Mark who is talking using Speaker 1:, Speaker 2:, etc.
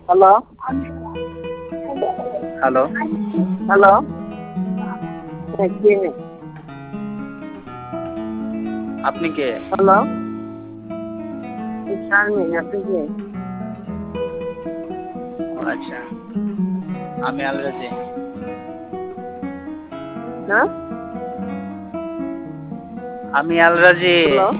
Speaker 1: Hello
Speaker 2: hello,
Speaker 1: hello কে?
Speaker 2: আপনি কে?
Speaker 1: Hello Sharmin, আপনি কে?
Speaker 2: ও আচ্ছা, আমি আলরাজি।
Speaker 1: হ্যাঁ
Speaker 2: আমি আলরাজি।
Speaker 1: হ্যালো